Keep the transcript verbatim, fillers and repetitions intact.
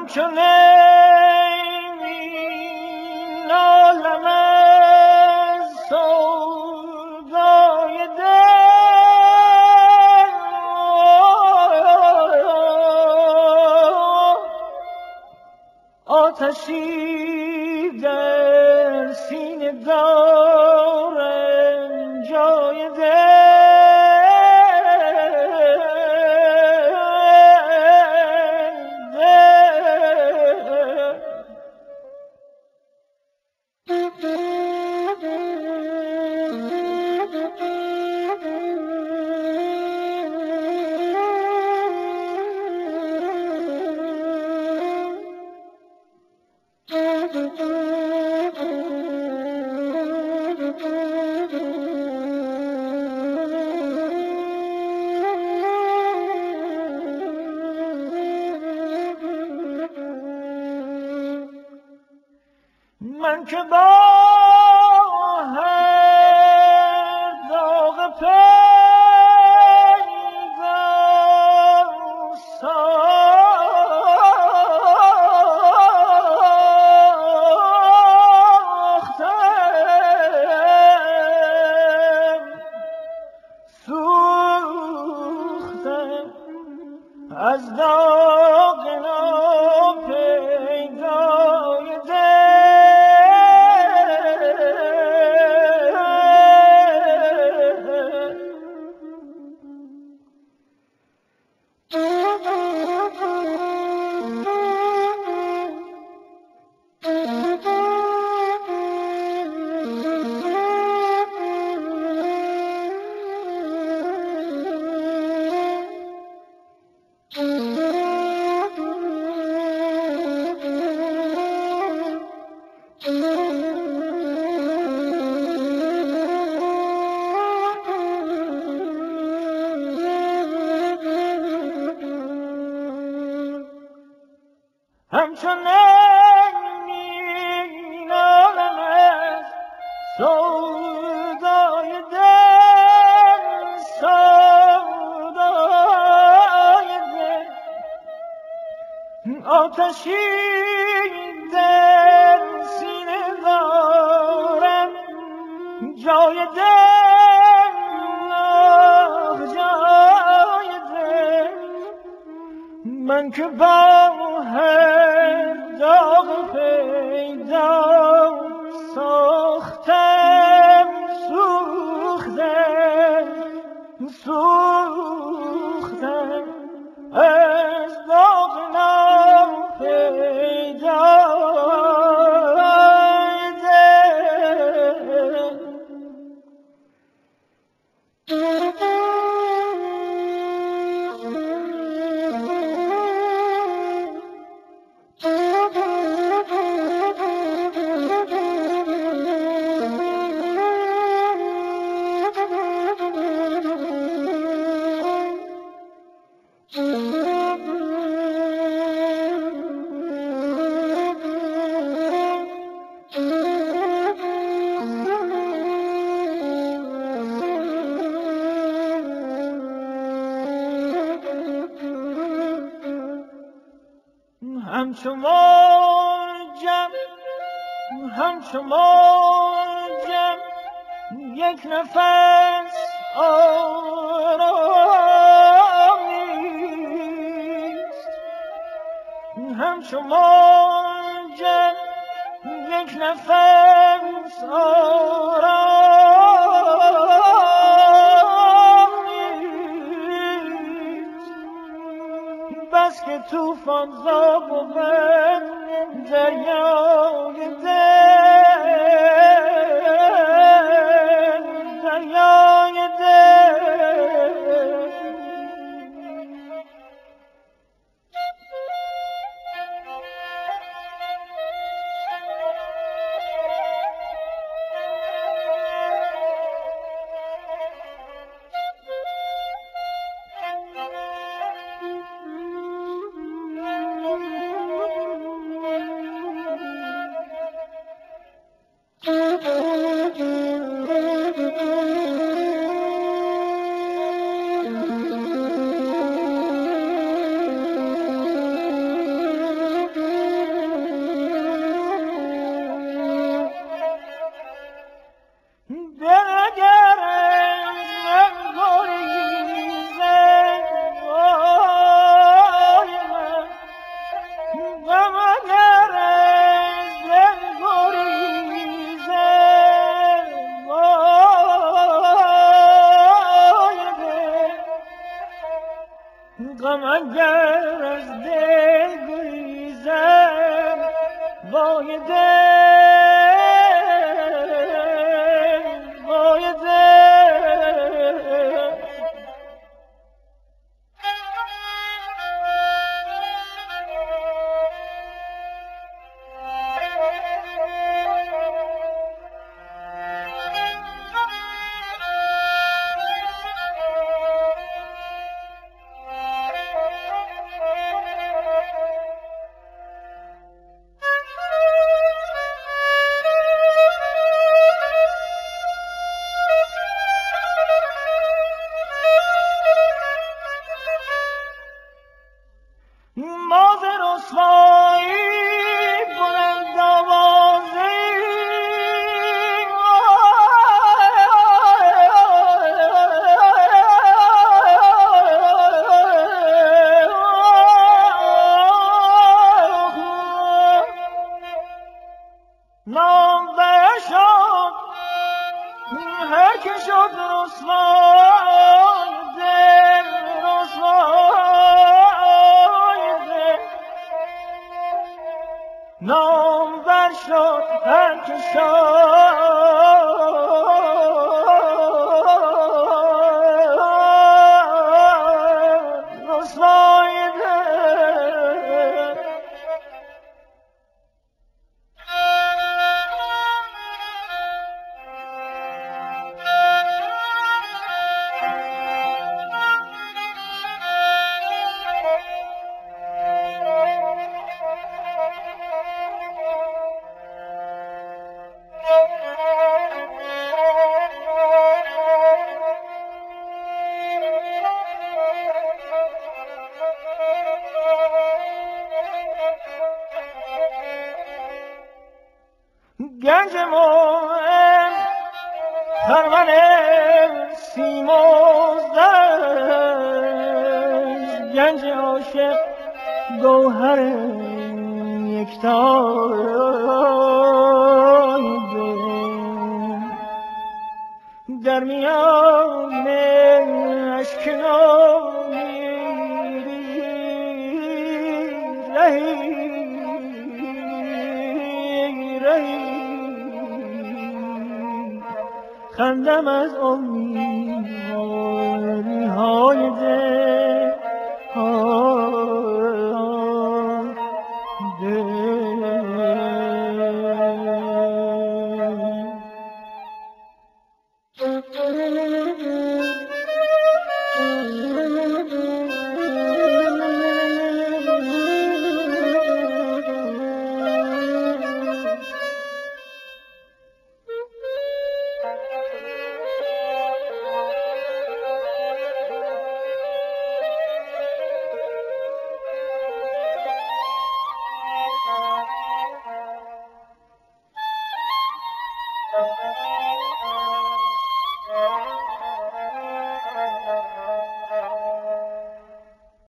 همچون نمی نالم از سودای دل، آتشی در سینه دارم جای دل. من که با هر داغ پیدا ساختم، سوختم از داغ ناپیدای دل. همچون نمی نالم از سودای دل، سودای دل، آتشی در سینه دارم جای دل، جای دل. من که با هر داغ پیدا ساختم، سوختم، سوختم از داغ ناپیدای دل. همچو موجم، همچو موجم یک نفس آرام نیست. همچو موجم یک نفس آرام نیست. بس که توفان زا بود دریای دل، دریای دل. وای دل وای دل نام بر شد هر که شد رسوای دل گنج مومن خرمن سیموزد گنج عاشق گوهر یکتای در میان اشکنانی رهی خندم از امیدواری های دل